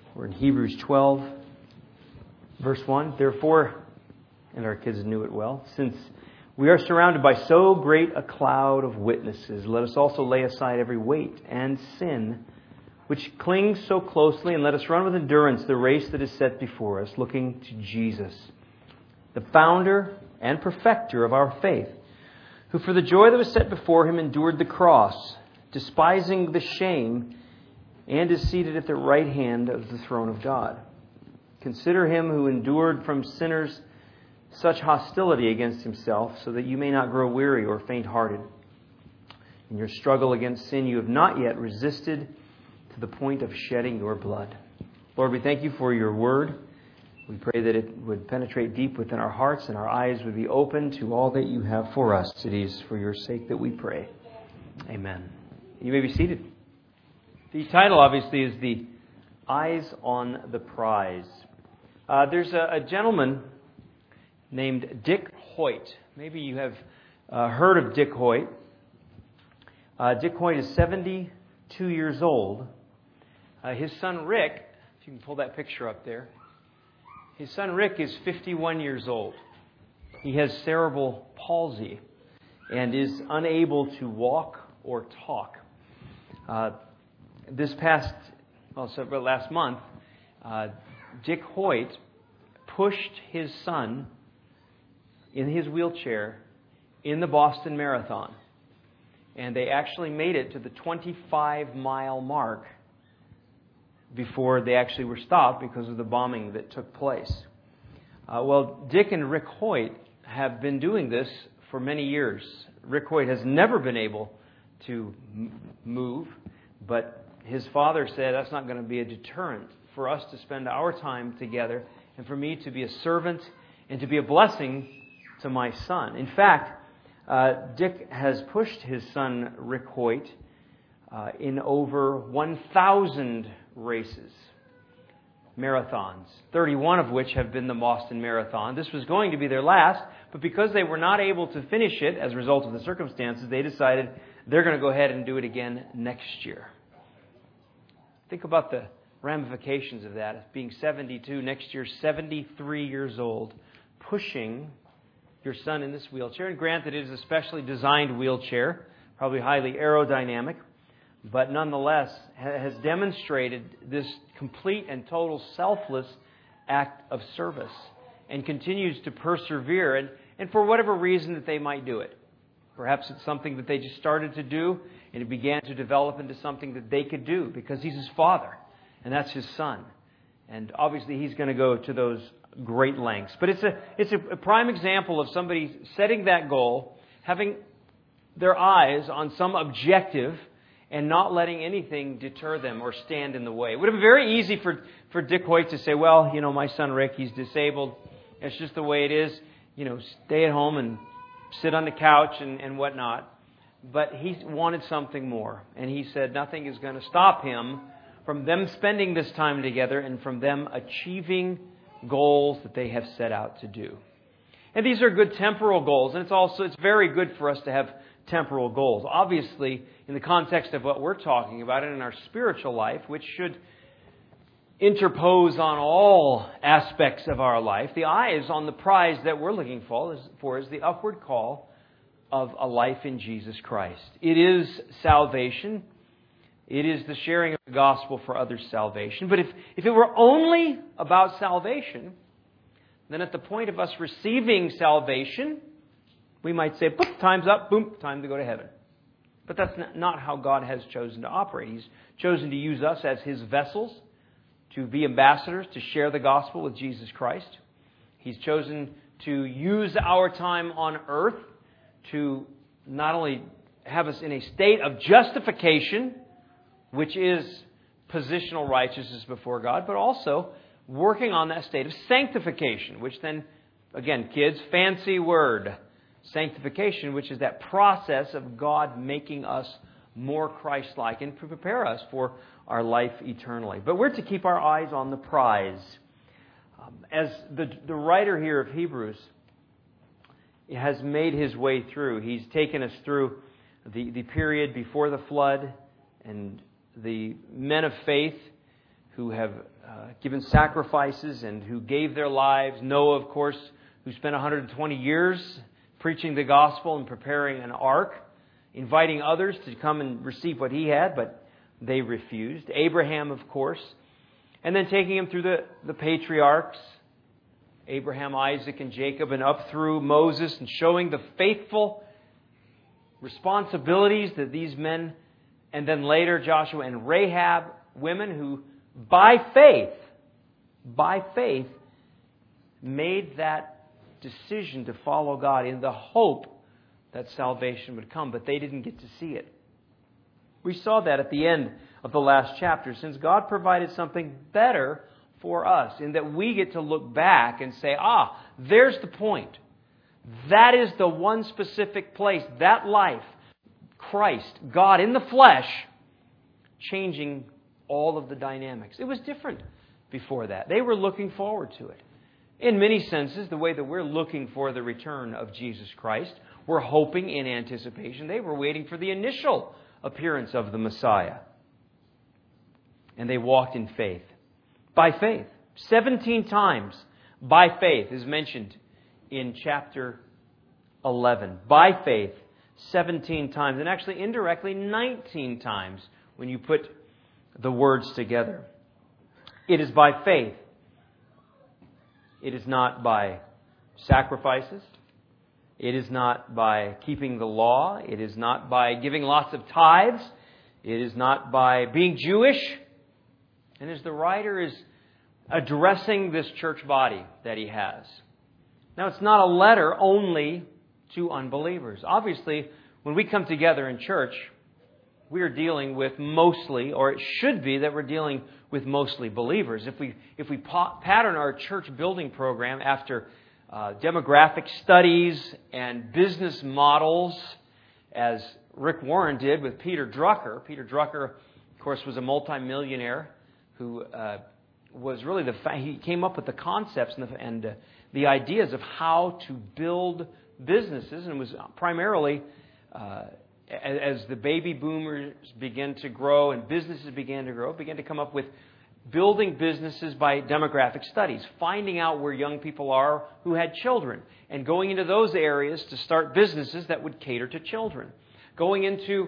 We're in Hebrews 12, verse 1. Therefore, and our kids knew it well, since we are surrounded by so great a cloud of witnesses, let us also lay aside every weight and sin which clings so closely, and let us run with endurance the race that is set before us, looking to Jesus, the founder and perfecter of our faith, who for the joy that was set before him endured the cross, despising the shame, and is seated at the right hand of the throne of God. Consider him who endured from sinners such hostility against himself, so that you may not grow weary or faint-hearted. In your struggle against sin, you have not yet resisted to the point of shedding your blood. Lord, we thank you for your word. We pray that it would penetrate deep within our hearts and our eyes would be open to all that you have for us. It is for your sake that we pray. Amen. You may be seated. The title, obviously, is The Eyes on the Prize. There's a gentleman named Dick Hoyt. Maybe you have heard of Dick Hoyt. Dick Hoyt is 72 years old. His son Rick, if you can pull that picture up there, his son Rick is 51 years old. He has cerebral palsy and is unable to walk or talk. Last month, Dick Hoyt pushed his son in his wheelchair in the Boston Marathon. And they actually made it to the 25-mile mark before they actually were stopped because of the bombing that took place. Dick and Rick Hoyt have been doing this for many years. Rick Hoyt has never been able to move, but his father said, that's not going to be a deterrent for us to spend our time together and for me to be a servant and to be a blessing to my son. In fact, Dick has pushed his son Rick Hoyt in over 1,000 races, marathons, 31 of which have been the Boston Marathon. This was going to be their last, but because they were not able to finish it as a result of the circumstances, they decided they're going to go ahead and do it again next year. Think about the ramifications of that. Being 72, next year 73 years old, pushing your son in this wheelchair. And granted, it is a specially designed wheelchair, probably highly aerodynamic, but nonetheless has demonstrated this complete and total selfless act of service and continues to persevere, and for whatever reason that they might do it. Perhaps it's something that they just started to do, and it began to develop into something that they could do because he's his father, and that's his son. And obviously he's going to go to those great lengths. But it's a prime example of somebody setting that goal, having their eyes on some objective, and not letting anything deter them or stand in the way. It would have been very easy for Dick Hoyt to say, well, my son Rick, he's disabled. It's just the way it is. Stay at home and sit on the couch and whatnot. But he wanted something more. And he said nothing is going to stop him from them spending this time together and from them achieving goals that they have set out to do. And these are good temporal goals. And it's very good for us to have temporal goals. Obviously, in the context of what we're talking about and in our spiritual life, which should interpose on all aspects of our life, the eyes on the prize that we're looking for is the upward call of a life in Jesus Christ. It is salvation. It is the sharing of the gospel for others' salvation. But if it were only about salvation, then at the point of us receiving salvation, we might say, boom, time's up, boom, time to go to heaven. But that's not how God has chosen to operate. He's chosen to use us as His vessels to be ambassadors, to share the gospel with Jesus Christ. He's chosen to use our time on earth to not only have us in a state of justification, which is positional righteousness before God, but also working on that state of sanctification, which then, again, kids, fancy word. Sanctification, which is that process of God making us more Christ-like and to prepare us for our life eternally. But we're to keep our eyes on the prize. As the writer here of Hebrews has made his way through, he's taken us through the period before the flood and the men of faith who have given sacrifices and who gave their lives. Noah, of course, who spent 120 years preaching the gospel and preparing an ark, inviting others to come and receive what he had, but they refused. Abraham, of course, and then taking him through the patriarchs, Abraham, Isaac, and Jacob, and up through Moses, and showing the faithful responsibilities that these men, and then later Joshua and Rahab, women who by faith, made that decision to follow God in the hope that salvation would come, but they didn't get to see it. We saw that at the end of the last chapter, since God provided something better for us, in that we get to look back and say, there's the point. That is the one specific place, that life, Christ, God in the flesh, changing all of the dynamics. It was different before that. They were looking forward to it. In many senses, the way that we're looking for the return of Jesus Christ, we're hoping in anticipation. They were waiting for the initial appearance of the Messiah. And they walked in faith. By faith. 17 times by faith is mentioned in chapter 11. By faith, 17 times. And actually indirectly 19 times when you put the words together. It is by faith. It is not by sacrifices. It is not by keeping the law. It is not by giving lots of tithes. It is not by being Jewish. And as the writer is addressing this church body that he has. Now, it's not a letter only to unbelievers. Obviously, when we come together in church, we are dealing with mostly, or it should be that we're dealing with mostly believers. If we pattern our church building program after demographic studies and business models, as Rick Warren did with Peter Drucker. Peter Drucker, of course, was a multimillionaire who was really he came up with the concepts and the ideas of how to build businesses, and it was primarily as the baby boomers began to grow and businesses began to grow, began to come up with building businesses by demographic studies, finding out where young people are who had children, and going into those areas to start businesses that would cater to children. Going into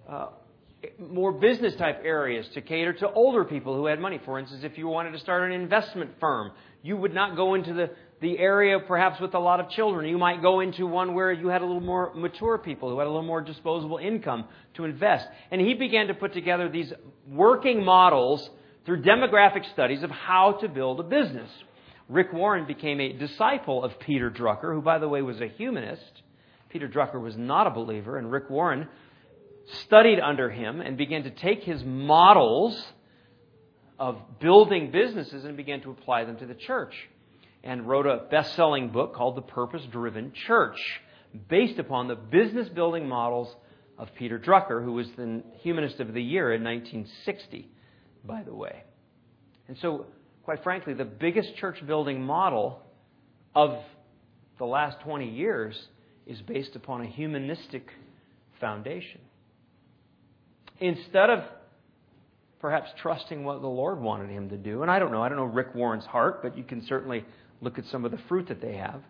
more business-type areas to cater to older people who had money. For instance, if you wanted to start an investment firm, you would not go into the area perhaps with a lot of children. You might go into one where you had a little more mature people who had a little more disposable income to invest. And he began to put together these working models through demographic studies of how to build a business. Rick Warren became a disciple of Peter Drucker, who, by the way, was a humanist. Peter Drucker was not a believer, and Rick Warren studied under him and began to take his models of building businesses and began to apply them to the church, and wrote a best-selling book called The Purpose-Driven Church, based upon the business-building models of Peter Drucker, who was the Humanist of the Year in 1960, by the way. And so, quite frankly, the biggest church-building model of the last 20 years is based upon a humanistic foundation. Instead of perhaps trusting what the Lord wanted him to do, and I don't know Rick Warren's heart, but you can certainly look at some of the fruit that they have.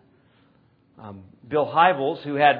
Bill Hybels, who had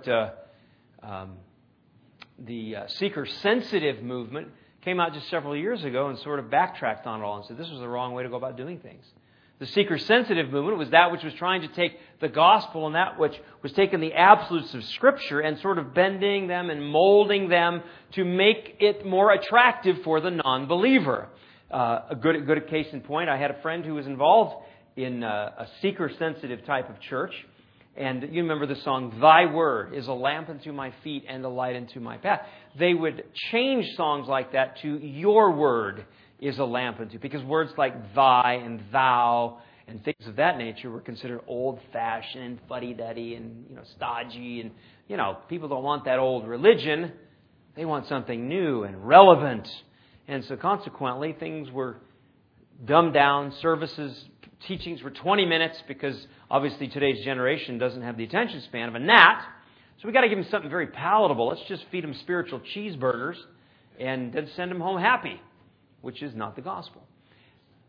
the seeker-sensitive movement, came out just several years ago and sort of backtracked on it all and said this was the wrong way to go about doing things. The seeker-sensitive movement was that which was trying to take the gospel and that which was taking the absolutes of Scripture and sort of bending them and molding them to make it more attractive for the non-believer. A good case in point, I had a friend who was involved in a seeker-sensitive type of church. And you remember the song, "Thy Word is a lamp unto my feet and a light unto my path." They would change songs like that to "Your Word is a lamp unto," because words like thy and thou and things of that nature were considered old-fashioned and fuddy-duddy and stodgy, and people don't want that old religion. They want something new and relevant. And so consequently, things were dumbed down. Services, teachings were 20 minutes because obviously today's generation doesn't have the attention span of a gnat. So we got to give them something very palatable. Let's just feed them spiritual cheeseburgers and then send them home happy, which is not the gospel.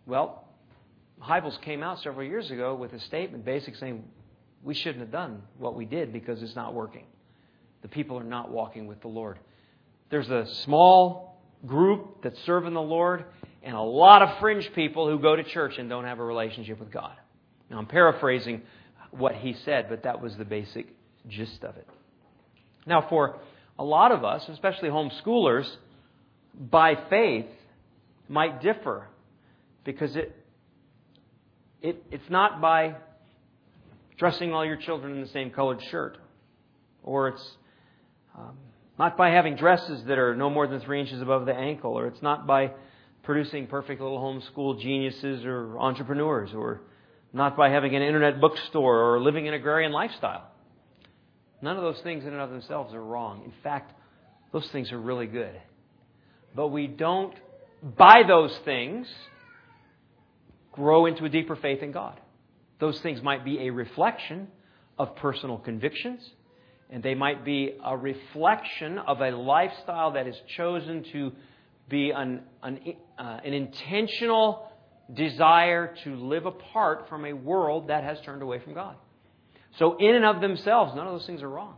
Well, Hybels came out several years ago with a statement basically saying we shouldn't have done what we did because it's not working. The people are not walking with the Lord. There's a small group that's serving the Lord and a lot of fringe people who go to church and don't have a relationship with God. Now, I'm paraphrasing what he said, but that was the basic gist of it. Now, for a lot of us, especially homeschoolers, by faith might differ because it's not by dressing all your children in the same colored shirt, or it's not by having dresses that are no more than 3 inches above the ankle, or it's not by producing perfect little homeschool geniuses or entrepreneurs, or not by having an internet bookstore or living an agrarian lifestyle. None of those things in and of themselves are wrong. In fact, those things are really good. But we don't, by those things, grow into a deeper faith in God. Those things might be a reflection of personal convictions, and they might be a reflection of a lifestyle that is chosen to be an intentional desire to live apart from a world that has turned away from God. So in and of themselves, none of those things are wrong.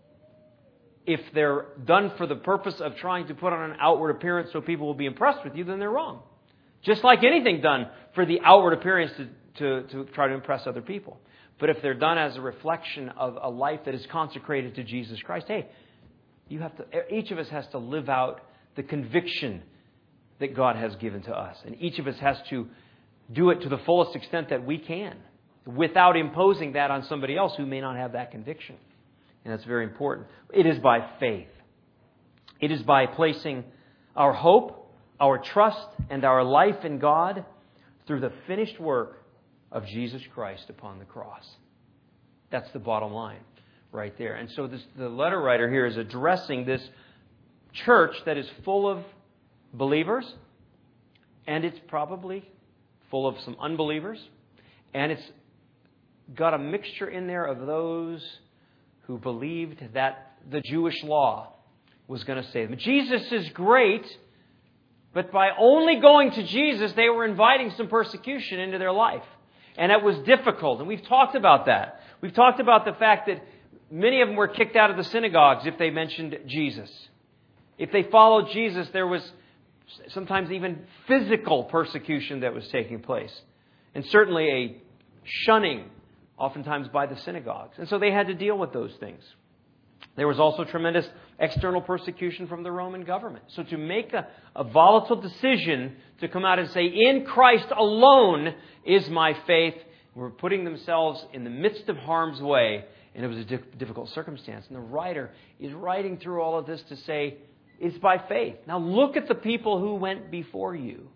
If they're done for the purpose of trying to put on an outward appearance so people will be impressed with you, then they're wrong. Just like anything done for the outward appearance to try to impress other people. But if they're done as a reflection of a life that is consecrated to Jesus Christ, hey, each of us has to live out the conviction that God has given to us. And each of us has to do it to the fullest extent that we can, without imposing that on somebody else who may not have that conviction. And that's very important. It is by faith. It is by placing our hope, our trust, and our life in God through the finished work of Jesus Christ upon the cross. That's the bottom line right there. And so the letter writer here is addressing this church that is full of believers, and it's probably full of some unbelievers, and it's got a mixture in there of those who believed that the Jewish law was going to save them. Jesus is great, but by only going to Jesus, they were inviting some persecution into their life. And it was difficult, and we've talked about that. We've talked about the fact that many of them were kicked out of the synagogues if they mentioned Jesus. If they followed Jesus, there was sometimes even physical persecution that was taking place. And certainly a shunning, oftentimes by the synagogues. And so they had to deal with those things. There was also tremendous external persecution from the Roman government. So to make a volatile decision to come out and say, in Christ alone is my faith, were putting themselves in the midst of harm's way, and it was a difficult circumstance. And the writer is writing through all of this to say, it's by faith. Now look at the people who went before you.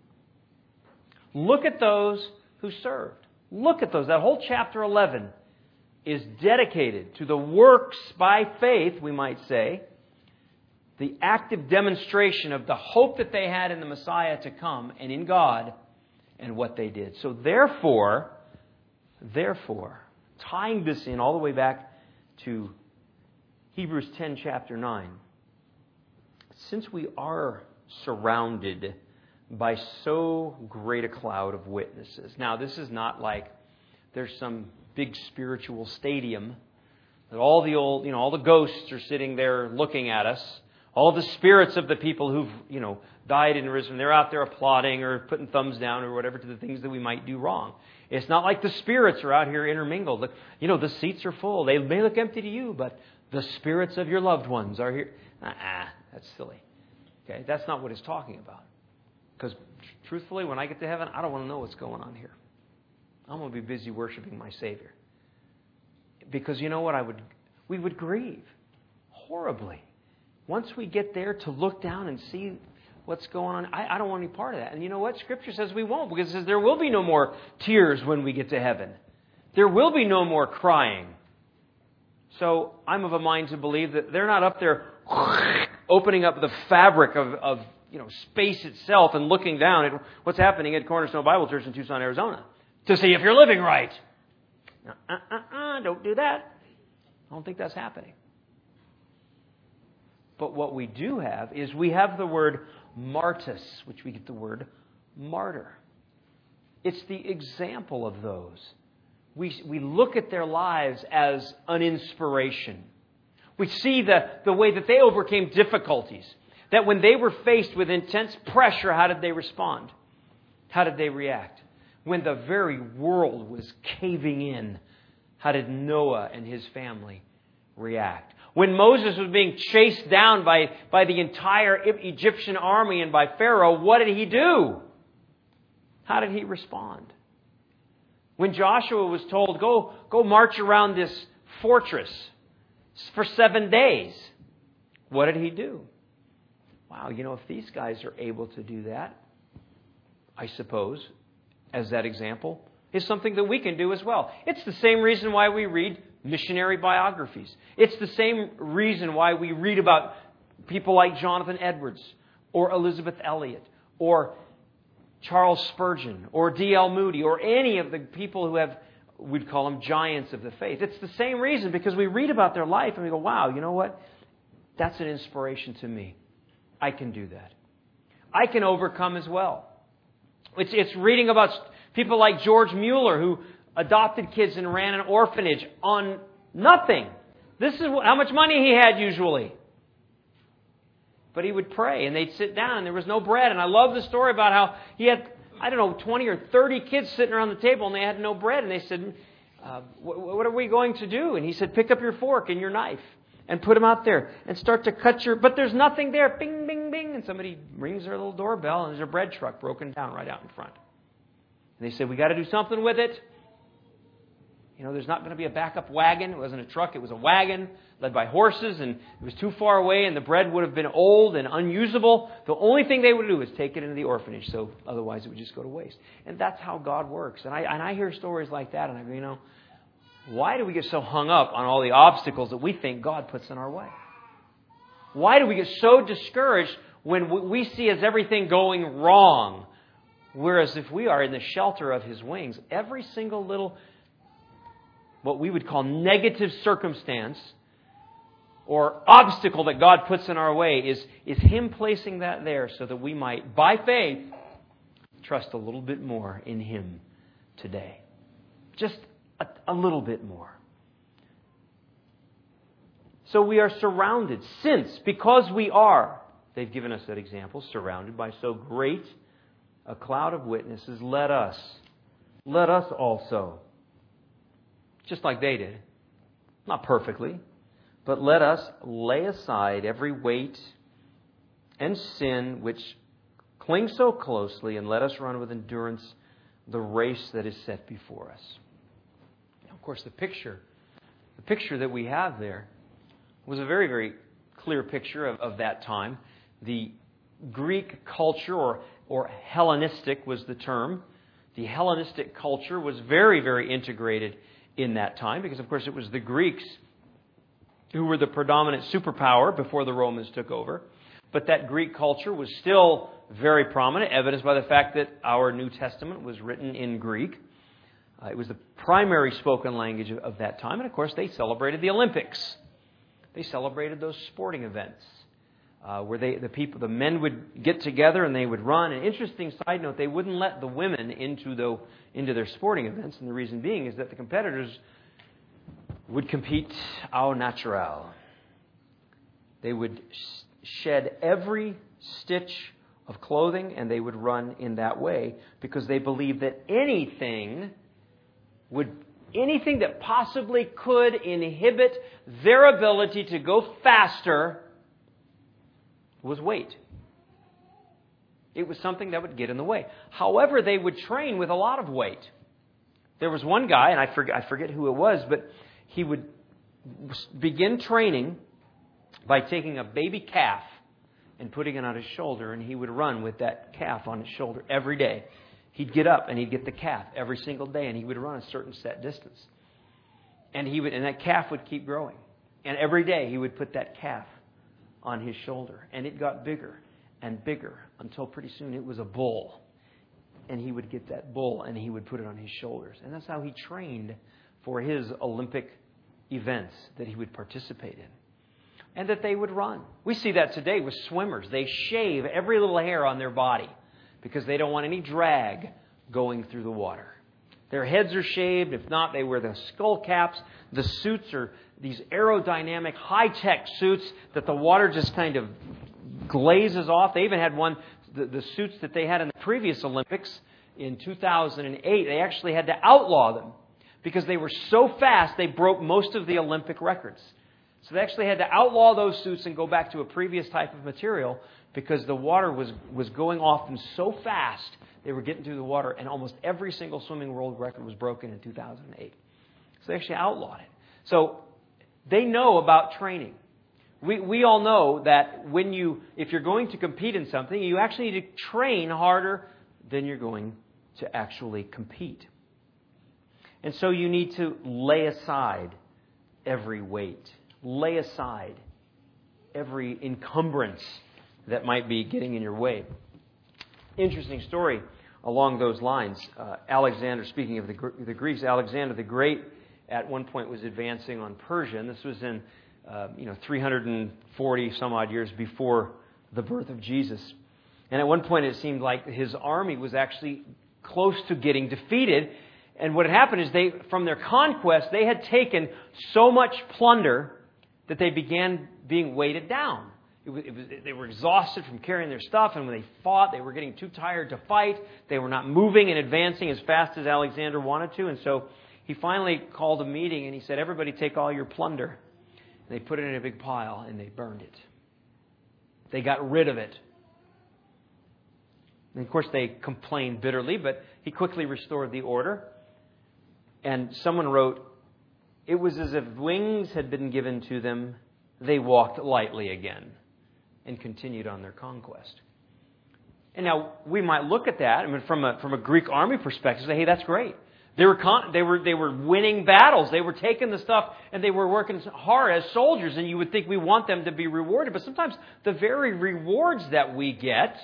Look at those who served. Look at those. That whole chapter 11 is dedicated to the works by faith, we might say, the active demonstration of the hope that they had in the Messiah to come and in God and what they did. So therefore, tying this in all the way back to Hebrews 10, chapter 9, since we are surrounded by so great a cloud of witnesses. Now, this is not like there's some big spiritual stadium that all the ghosts are sitting there looking at us. All the spirits of the people who've, died and risen, they're out there applauding or putting thumbs down or whatever to the things that we might do wrong. It's not like the spirits are out here intermingled. Look, the seats are full. They may look empty to you, but the spirits of your loved ones are here. That's silly. Okay, that's not what it's talking about. Because truthfully, when I get to heaven, I don't want to know what's going on here. I'm going to be busy worshiping my Savior. Because you know what? We would grieve horribly. Once we get there to look down and see what's going on, I don't want any part of that. And you know what? Scripture says we won't, because it says there will be no more tears when we get to heaven. There will be no more crying. So I'm of a mind to believe that they're not up there opening up the fabric of space itself and looking down at what's happening at Cornerstone Bible Church in Tucson, Arizona, to see if you're living right. Don't do that. I don't think that's happening. But what we do have is we have the word martyrs, which we get the word martyr. It's the example of those. We look at their lives as an inspiration. We see the way that they overcame difficulties. That when they were faced with intense pressure, how did they respond? How did they react? When the very world was caving in, how did Noah and his family react? When Moses was being chased down by the entire Egyptian army and by Pharaoh, what did he do? How did he respond? When Joshua was told, go march around this fortress for 7 days, what did he do? Wow, if these guys are able to do that, I suppose, as that example, is something that we can do as well. It's the same reason why we read missionary biographies. It's the same reason why we read about people like Jonathan Edwards or Elizabeth Elliot or Charles Spurgeon or D.L. Moody or any of the people who have, we'd call them giants of the faith. It's the same reason, because we read about their life and we go, wow, you know what? That's an inspiration to me. I can do that. I can overcome as well. It's reading about people like George Mueller, who adopted kids and ran an orphanage on nothing. This is how much money he had usually. But he would pray, and they'd sit down, and there was no bread. And I love the story about how he had, 20 or 30 kids sitting around the table, and they had no bread. And they said, what are we going to do? And he said, pick up your fork and your knife and put them out there and start to cut but there's nothing there. Bing, bing, bing. And somebody rings their little doorbell, and there's a bread truck broken down right out in front. And they said, we got to do something with it. There's not going to be a backup wagon. It wasn't a truck. It was a wagon led by horses, and it was too far away, and the bread would have been old and unusable. The only thing they would do is take it into the orphanage, so otherwise it would just go to waste. And that's how God works. And I hear stories like that, and I go, why do we get so hung up on all the obstacles that we think God puts in our way? Why do we get so discouraged when we see as everything going wrong? Whereas if we are in the shelter of His wings, every single little, what we would call negative circumstance or obstacle that God puts in our way is Him placing that there so that we might, by faith, trust a little bit more in Him today. Just a little bit more. So we are surrounded, because we are, they've given us that example, surrounded by so great a cloud of witnesses, let us also, just like they did, not perfectly, but let us lay aside every weight and sin which clings so closely, and let us run with endurance the race that is set before us. Now, of course, the picture that we have there was a very, very clear picture of that time. The Greek culture, or Hellenistic was the term. The Hellenistic culture was very, very integrated in that time, because, of course, it was the Greeks who were the predominant superpower before the Romans took over. But that Greek culture was still very prominent, evidenced by the fact that our New Testament was written in Greek. It was the primary spoken language of that time. And, of course, they celebrated the Olympics. They celebrated those sporting events where the men would get together and they would run. An interesting side note, they wouldn't let the women into their sporting events. And the reason being is that the competitors would compete au naturel. They would shed every stitch of clothing, and they would run in that way because they believed that anything that possibly could inhibit their ability to go faster was weight. It was something that would get in the way. However, they would train with a lot of weight. There was one guy, and I forget who it was, but he would begin training by taking a baby calf and putting it on his shoulder, and he would run with that calf on his shoulder every day. He'd get up and he'd get the calf every single day, and he would run a certain set distance. And that calf would keep growing. And every day he would put that calf on his shoulder, and it got bigger and bigger until pretty soon it was a bull. And he would get that bull and he would put it on his shoulders. And that's how he trained for his Olympic events that he would participate in. And that they would run. We see that today with swimmers. They shave every little hair on their body because they don't want any drag going through the water. Their heads are shaved. If not, they wear the skull caps. The suits are these aerodynamic, high-tech suits that the water just kind of glazes off. They even had one, the suits that they had in the previous Olympics in 2008, they actually had to outlaw them because they were so fast they broke most of the Olympic records. So they actually had to outlaw those suits and go back to a previous type of material because the water was going off them so fast they were getting through the water, and almost every single swimming world record was broken in 2008. So they actually outlawed it. So they know about training. We all know that if you're going to compete in something, you actually need to train harder than you're going to actually compete. And so you need to lay aside every weight. Lay aside every encumbrance that might be getting in your way. Interesting story along those lines. Alexander, speaking of the Greeks, Alexander the Great at one point was advancing on Persia, and this was in 340 some odd years before the birth of Jesus. And at one point it seemed like his army was actually close to getting defeated. And what had happened is from their conquest, they had taken so much plunder that they began being weighted down. They were exhausted from carrying their stuff, and when they fought, they were getting too tired to fight. They were not moving and advancing as fast as Alexander wanted to. And so he finally called a meeting, and he said, everybody take all your plunder. And they put it in a big pile, and they burned it. They got rid of it. And of course, they complained bitterly, but he quickly restored the order. And someone wrote, it was as if wings had been given to them. They walked lightly again and continued on their conquest. And now we might look at that, from a Greek army perspective, say, hey, that's great. They were winning battles. They were taking the stuff and they were working hard as soldiers, and you would think we want them to be rewarded. But sometimes the very rewards that we get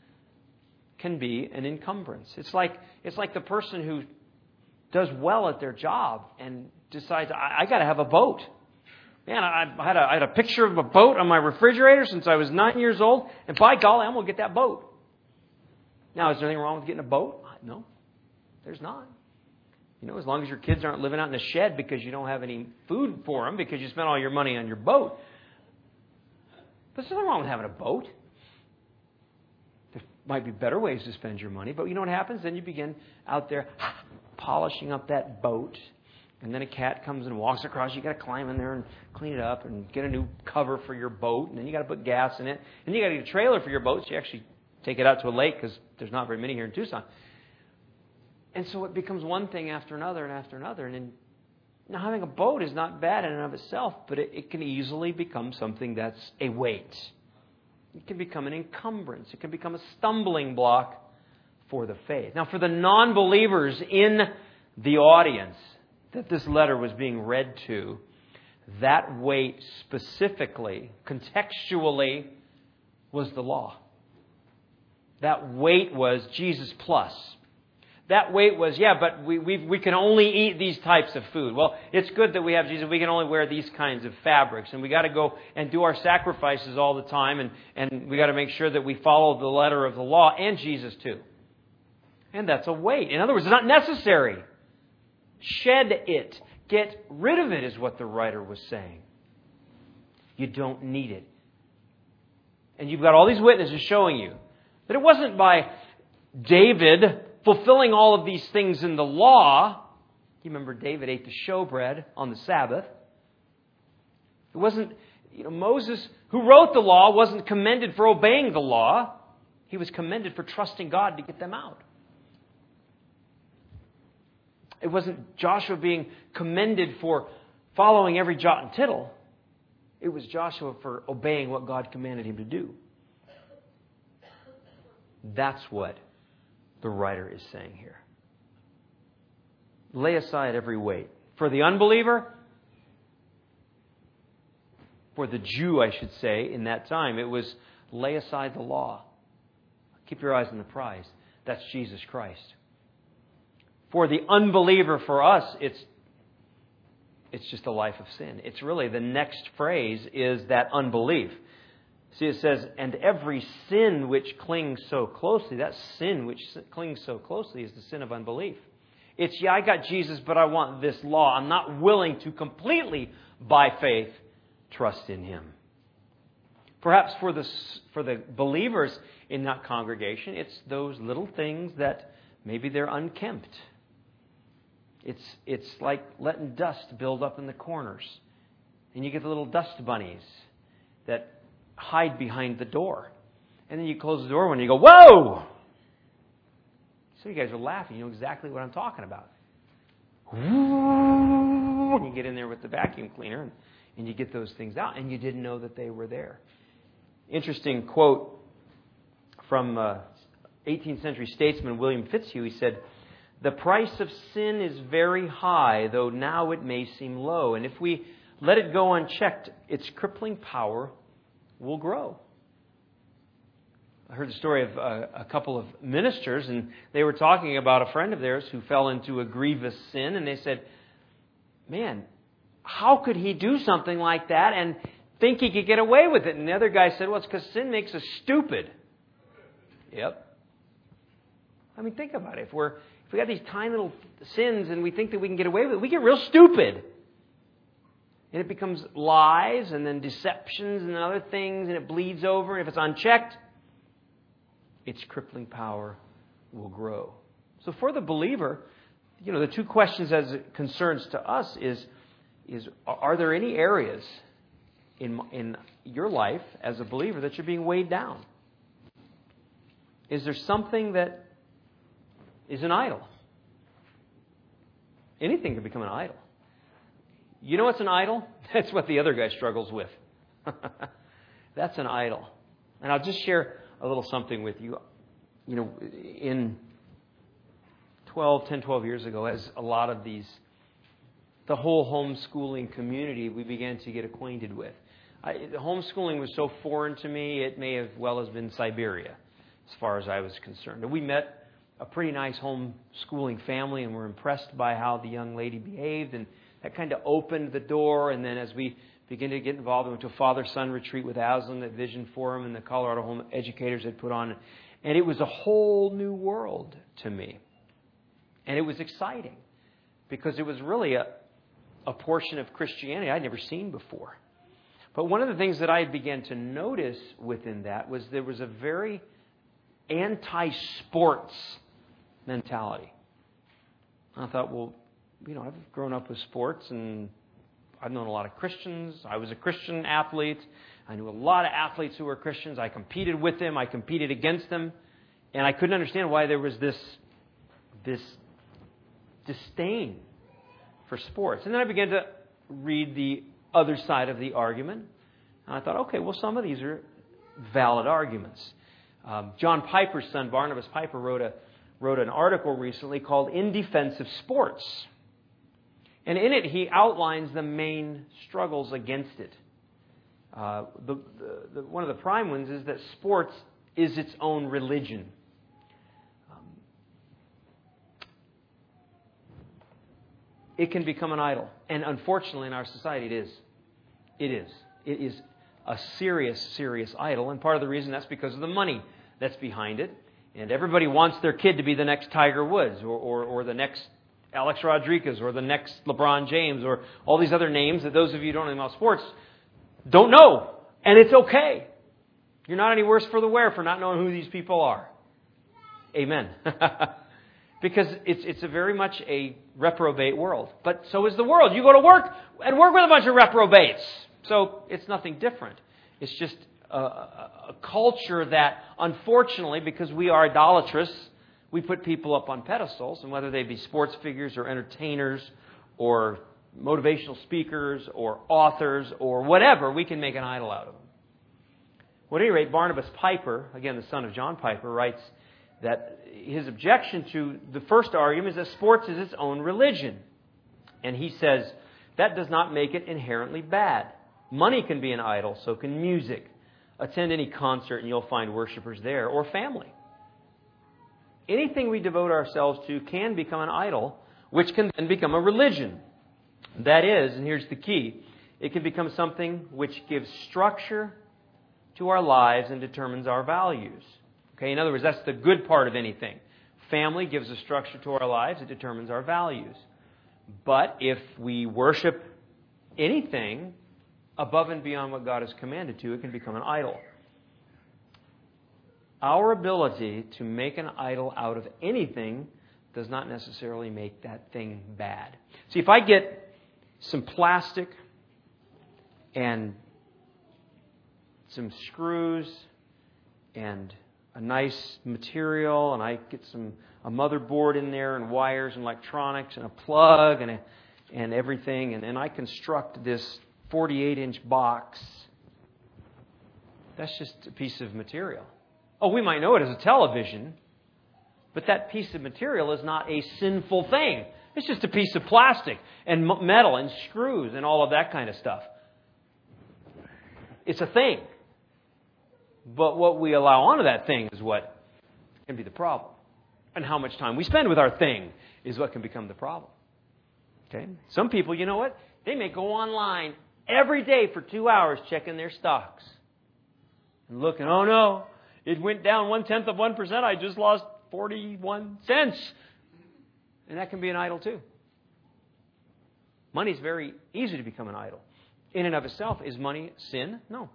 can be an encumbrance. It's like the person who does well at their job and decides, I got to have a boat. Man, I had a picture of a boat on my refrigerator since I was 9 years old, and by golly, I'm going to get that boat. Now, is there anything wrong with getting a boat? No, there's not. As long as your kids aren't living out in a shed because you don't have any food for them because you spent all your money on your boat. But there's nothing wrong with having a boat. There might be better ways to spend your money, but you know what happens? Then you begin out there polishing up that boat. And then a cat comes and walks across. You got to climb in there and clean it up and get a new cover for your boat. And then you got to put gas in it. And you got to get a trailer for your boat. So you actually take it out to a lake because there's not very many here in Tucson. And so it becomes one thing after another and after another. And now having a boat is not bad in and of itself, but it can easily become something that's a weight. It can become an encumbrance. It can become a stumbling block for the faith. Now, for the non-believers in the audience that this letter was being read to, that weight specifically, contextually, was the law. That weight was Jesus plus. That weight was, but we can only eat these types of food. Well, it's good that we have Jesus. We can only wear these kinds of fabrics. And we got to go and do our sacrifices all the time. And we got to make sure that we follow the letter of the law and Jesus too. And that's a weight. In other words, it's not necessary. Shed it. Get rid of it is what the writer was saying. You don't need it. And you've got all these witnesses showing you that it wasn't by David fulfilling all of these things in the law. You remember David ate the showbread on the Sabbath. It wasn't, Moses, who wrote the law, wasn't commended for obeying the law. He was commended for trusting God to get them out. It wasn't Joshua being commended for following every jot and tittle. It was Joshua for obeying what God commanded him to do. That's what the writer is saying here. Lay aside every weight. For the unbeliever, for the Jew, I should say, in that time, it was lay aside the law. Keep your eyes on the prize. That's Jesus Christ. For the unbeliever, for us, it's just a life of sin. It's really the next phrase is that unbelief. See, it says, and every sin which clings so closely, that sin which clings so closely is the sin of unbelief. It's, I got Jesus, but I want this law. I'm not willing to completely, by faith, trust in Him. Perhaps for the believers in that congregation, it's those little things that maybe they're unkempt. It's like letting dust build up in the corners. And you get the little dust bunnies that hide behind the door. And then you close the door when you go, whoa! So you guys are laughing. You know exactly what I'm talking about. And you get in there with the vacuum cleaner and you get those things out. And you didn't know that they were there. Interesting quote from 18th century statesman William Fitzhugh. He said, "The price of sin is very high, though now it may seem low. And if we let it go unchecked, its crippling power will grow." I heard the story of a couple of ministers, and they were talking about a friend of theirs who fell into a grievous sin, and they said, man, how could he do something like that and think he could get away with it? And the other guy said, well, it's because sin makes us stupid. Yep. I mean, think about it. If we got these tiny little sins and we think that we can get away with it, we get real stupid. And it becomes lies and then deceptions and other things, and it bleeds over. And if it's unchecked, its crippling power will grow. So for the believer, the two questions as it concerns to us is are there any areas in your life as a believer that you're being weighed down? Is there something that is an idol? Anything can become an idol. You know what's an idol? That's what the other guy struggles with. That's an idol. And I'll just share a little something with you. In 10, 12 years ago, as a lot of the whole homeschooling community we began to get acquainted with. Homeschooling was so foreign to me, it may have well has been Siberia, as far as I was concerned. And we met a pretty nice homeschooling family and were impressed by how the young lady behaved, and that kind of opened the door. And then as we began to get involved, we went to a father-son retreat with Aslan that Vision Forum and the Colorado Home Educators had put on. And it was a whole new world to me. And it was exciting because it was really a portion of Christianity I'd never seen before. But one of the things that I began to notice within that was there was a very anti-sports mentality. I thought, well, I've grown up with sports and I've known a lot of Christians. I was a Christian athlete. I knew a lot of athletes who were Christians. I competed with them. I competed against them. And I couldn't understand why there was this disdain for sports. And then I began to read the other side of the argument. And I thought, okay, well, some of these are valid arguments. John Piper's son, Barnabas Piper, wrote an article recently called In Defense of Sports. And in it, he outlines the main struggles against it. One of the prime ones is that sports is its own religion. It can become an idol. And unfortunately, in our society, it is. It is. It is a serious, serious idol. And part of the reason that's because of the money that's behind it. And everybody wants their kid to be the next Tiger Woods or the next Alex Rodriguez or the next LeBron James or all these other names that those of you who don't know about sports don't know. And it's okay. You're not any worse for the wear for not knowing who these people are. Amen. Because it's a very much a reprobate world. But so is the world. You go to work and work with a bunch of reprobates. So it's nothing different. It's just a culture that, unfortunately, because we are idolatrous, we put people up on pedestals, and whether they be sports figures or entertainers or motivational speakers or authors or whatever, we can make an idol out of them. Well, at any rate, Barnabas Piper, again the son of John Piper, writes that his objection to the first argument is that sports is its own religion. And he says, that does not make it inherently bad. Money can be an idol, so can music. Attend any concert and you'll find worshipers there, or family. Anything we devote ourselves to can become an idol, which can then become a religion. That is, and here's the key, it can become something which gives structure to our lives and determines our values. Okay, in other words, that's the good part of anything. Family gives a structure to our lives. It determines our values. But if we worship anything above and beyond what God has commanded to, it can become an idol. Our ability to make an idol out of anything does not necessarily make that thing bad. See, if I get some plastic and some screws and a nice material, and I get a motherboard in there and wires and electronics and a plug and everything, and I construct this 48-inch box, that's just a piece of material. Oh, we might know it as a television, but that piece of material is not a sinful thing. It's just a piece of plastic and metal and screws and all of that kind of stuff. It's a thing. But what we allow onto that thing is what can be the problem. And how much time we spend with our thing is what can become the problem. Okay? Some people, you know what? They may go online every day for 2 hours checking their stocks. And looking, oh no, it went down 0.1%. I just lost 41 cents. And that can be an idol too. Money is very easy to become an idol. In and of itself, is money sin? No.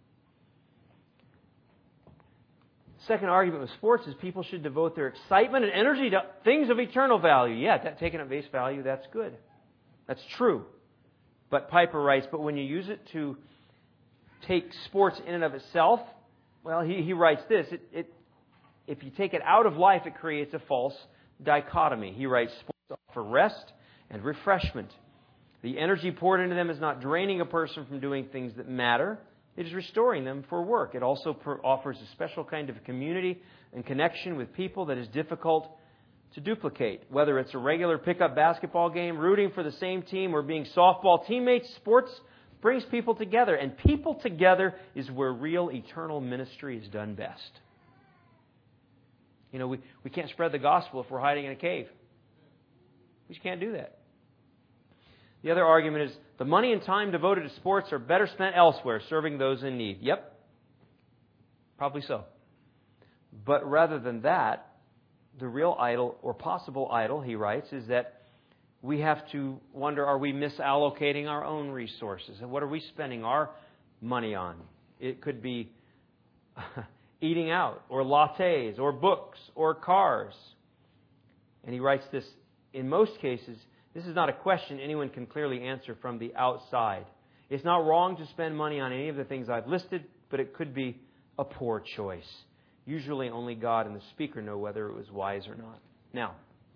Second argument with sports is people should devote their excitement and energy to things of eternal value. Yeah, taken at face value, that's good. That's true. But Piper writes, but when you use it to take sports in and of itself, well, he writes this, if you take it out of life, it creates a false dichotomy. He writes, sports offer rest and refreshment. The energy poured into them is not draining a person from doing things that matter. It is restoring them for work. It also offers a special kind of community and connection with people that is difficult to duplicate. Whether it's a regular pickup basketball game, rooting for the same team, or being softball teammates, sports brings people together. And people together is where real eternal ministry is done best. You know, we can't spread the gospel if we're hiding in a cave. We just can't do that. The other argument is the money and time devoted to sports are better spent elsewhere, serving those in need. Yep, probably so. But rather than that, the real idol, or possible idol, he writes, is that we have to wonder, are we misallocating our own resources? And what are we spending our money on? It could be eating out, or lattes, or books, or cars. And he writes this, in most cases, this is not a question anyone can clearly answer from the outside. It's not wrong to spend money on any of the things I've listed, but it could be a poor choice. Usually only God and the speaker know whether it was wise or not. Now,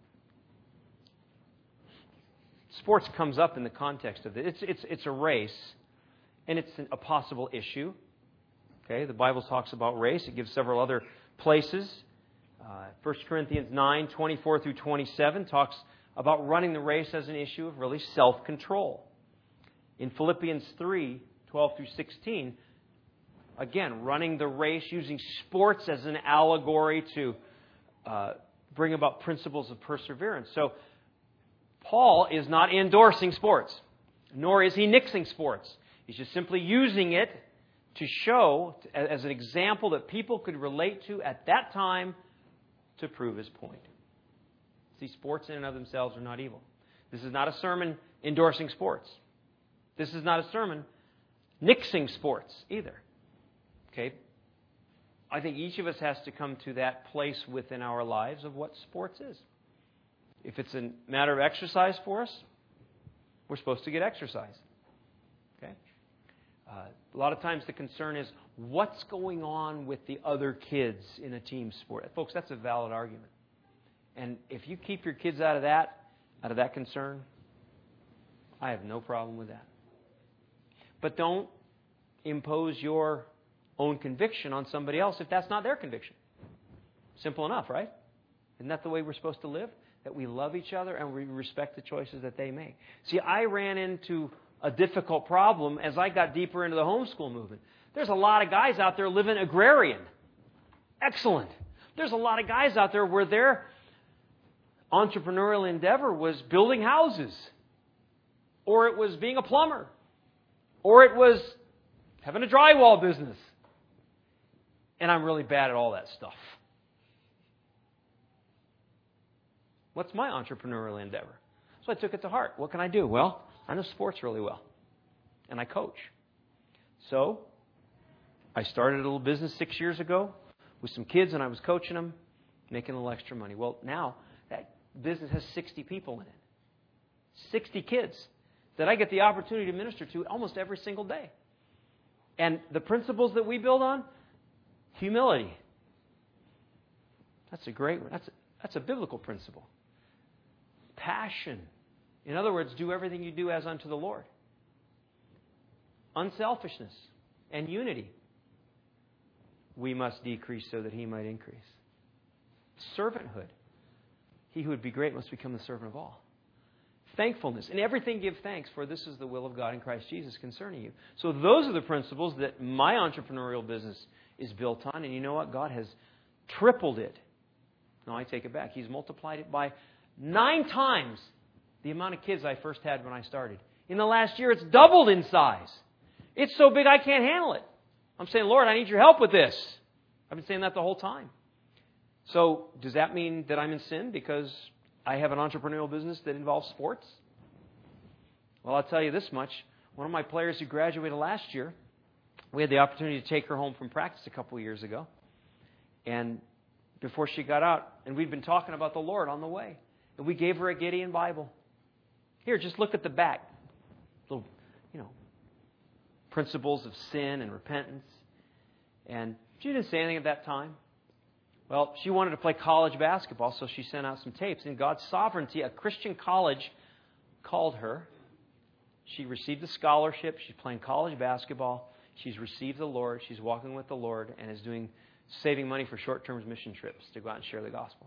sports comes up in the context of this. It's a race, and it's a possible issue. Okay, the Bible talks about race. It gives several other places. 1 Corinthians 9, 24 through 27 talks about running the race as an issue of really self-control. In Philippians 3, 12 through 16, again, running the race using sports as an allegory to bring about principles of perseverance. So, Paul is not endorsing sports, nor is he nixing sports. He's just simply using it to show, as an example that people could relate to at that time to prove his point. See, sports in and of themselves are not evil. This is not a sermon endorsing sports. This is not a sermon nixing sports either. Okay? I think each of us has to come to that place within our lives of what sports is. If it's a matter of exercise for us, we're supposed to get exercise. Okay? A lot of times the concern is, what's going on with the other kids in a team sport? Folks, that's a valid argument. And if you keep your kids out of that concern, I have no problem with that. But don't impose your own conviction on somebody else if that's not their conviction. Simple enough, right? Isn't that the way we're supposed to live? That we love each other and we respect the choices that they make. See, I ran into a difficult problem as I got deeper into the homeschool movement. There's a lot of guys out there living agrarian. Excellent. There's a lot of guys out there where their entrepreneurial endeavor was building houses, or it was being a plumber, or it was having a drywall business. And I'm really bad at all that stuff. What's my entrepreneurial endeavor? So I took it to heart. What can I do? Well, I know sports really well. And I coach. So I started a little business 6 years ago with some kids, and I was coaching them, making a little extra money. Well, now that business has 60 people in it. 60 kids that I get the opportunity to minister to almost every single day. And the principles that we build on, humility. That's a great one. That's a biblical principle. Passion. In other words, do everything you do as unto the Lord. Unselfishness and unity. We must decrease so that He might increase. Servanthood. He who would be great must become the servant of all. Thankfulness. In everything give thanks, for this is the will of God in Christ Jesus concerning you. So those are the principles that my entrepreneurial business is built on. And you know what? God has tripled it. No, I take it back. He's multiplied it by 9 times the amount of kids I first had when I started. In the last year, it's doubled in size. It's so big I can't handle it. I'm saying, Lord, I need your help with this. I've been saying that the whole time. So does that mean that I'm in sin because I have an entrepreneurial business that involves sports? Well, I'll tell you this much. One of my players who graduated last year, we had the opportunity to take her home from practice a couple of years ago. And before she got out, and we'd been talking about the Lord on the way. And we gave her a Gideon Bible. Here, just look at the back. Little, principles of sin and repentance. And she didn't say anything at that time. Well, she wanted to play college basketball, so she sent out some tapes. In God's sovereignty, a Christian college called her. She received a scholarship. She's playing college basketball. She's received the Lord. She's walking with the Lord and is saving money for short-term mission trips to go out and share the gospel.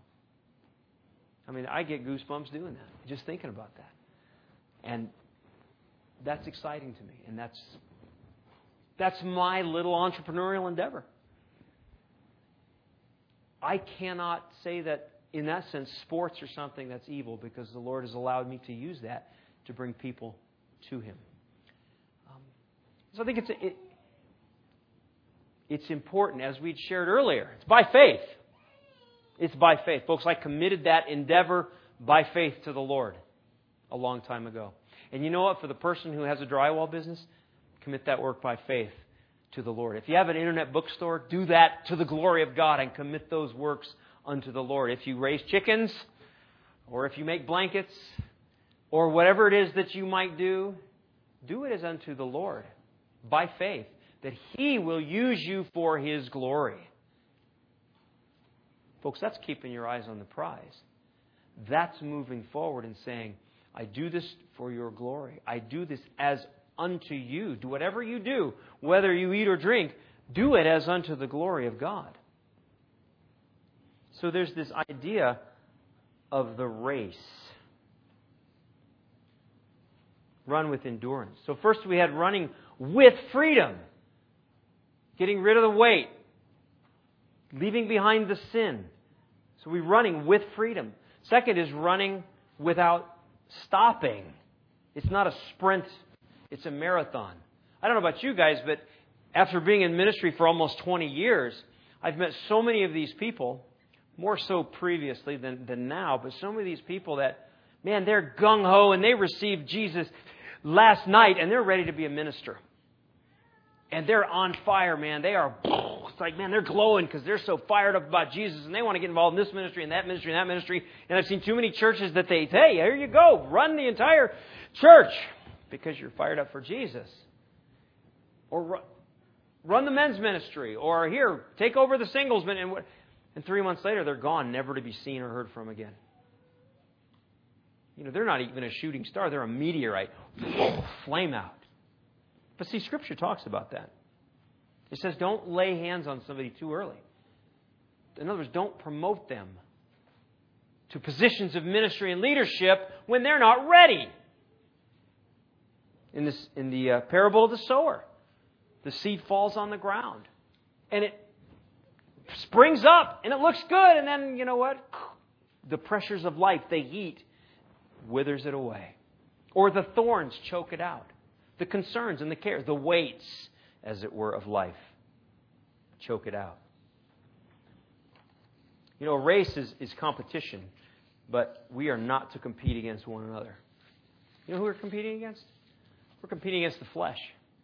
I mean, I get goosebumps doing that, just thinking about that. And that's exciting to me. And that's my little entrepreneurial endeavor. I cannot say that, in that sense, sports are something that's evil, because the Lord has allowed me to use that to bring people to Him. So I think it's important, as we'd shared earlier. It's by faith. It's by faith. Folks, I committed that endeavor by faith to the Lord a long time ago. And you know what? For the person who has a drywall business, commit that work by faith to the Lord. If you have an internet bookstore, do that to the glory of God and commit those works unto the Lord. If you raise chickens, or if you make blankets, or whatever it is that you might do it as unto the Lord by faith, that He will use you for His glory. Folks, that's keeping your eyes on the prize. That's moving forward and saying, I do this for your glory. I do this as unto you. Do whatever you do, whether you eat or drink, do it as unto the glory of God. So there's this idea of the race. Run with endurance. So first we had running with freedom. Getting rid of the weight. Leaving behind the sin. So we're running with freedom. Second is running without stopping. It's not a sprint. It's a marathon. I don't know about you guys, but after being in ministry for almost 20 years, I've met so many of these people, more so previously than now, but so many of these people that, man, they're gung-ho and they received Jesus last night and they're ready to be a minister. And they're on fire, man. They are, it's like, man, they're glowing because they're so fired up about Jesus and they want to get involved in this ministry and that ministry and that ministry. And I've seen too many churches that hey, here you go, run the entire church because you're fired up for Jesus. Or run the men's ministry. Or here, take over the singles ministry. And 3 months later, they're gone, never to be seen or heard from again. They're not even a shooting star. They're a meteorite. Flame out. But see, Scripture talks about that. It says don't lay hands on somebody too early. In other words, don't promote them to positions of ministry and leadership when they're not ready. In the parable of the sower, the seed falls on the ground. And it springs up and it looks good. And then, you know what? The pressures of life, the heat, withers it away. Or the thorns choke it out. The concerns and the cares, the weights, as it were, of life choke it out. You know, a race is competition, but we are not to compete against one another. You know who we're competing against? We're competing against the flesh.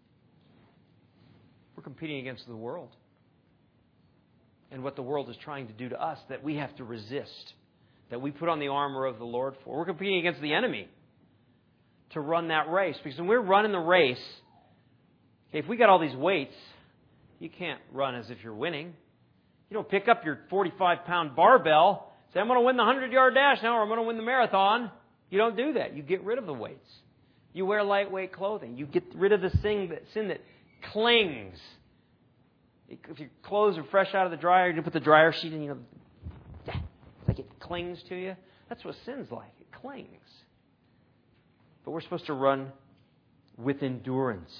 We're competing against the world. And what the world is trying to do to us that we have to resist, that we put on the armor of the Lord for. We're competing against the enemy to run that race. Because when we're running the race, if we got all these weights, you can't run as if you're winning. You don't pick up your 45-pound barbell, say, I'm going to win the 100-yard dash now, or I'm going to win the marathon. You don't do that. You get rid of the weights. You wear lightweight clothing. You get rid of the sin that clings. If your clothes are fresh out of the dryer, you put the dryer sheet in, it's like it clings to you. That's what sin's like. It clings. But we're supposed to run with endurance.